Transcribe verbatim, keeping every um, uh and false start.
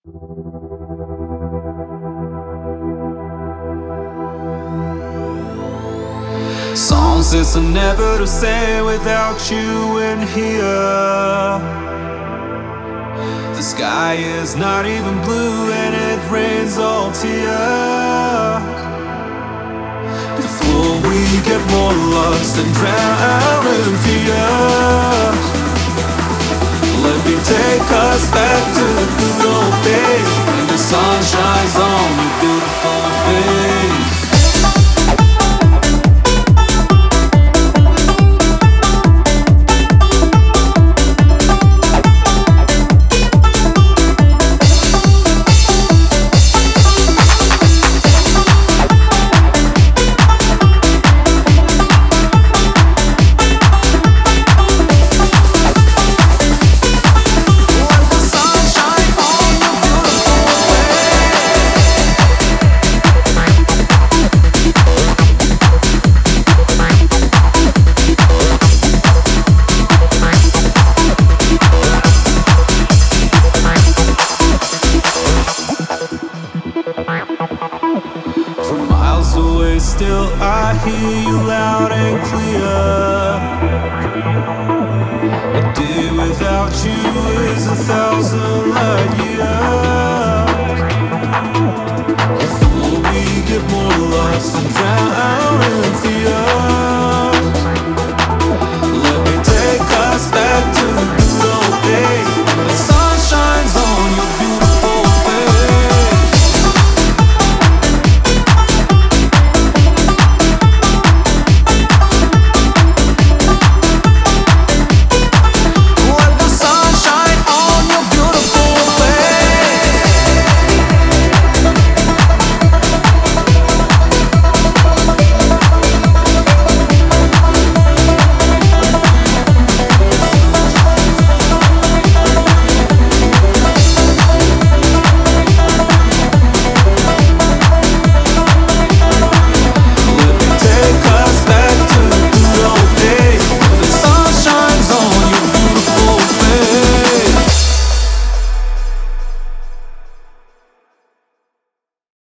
Songs it's never the same without you in here. The sky is not even blue and it rains all tears. Before we get more lost and drown in fear, let me take us back to the good old days when the sun shines on your beautiful face. Still I hear you loud and clear. A day without you is a thousand light years.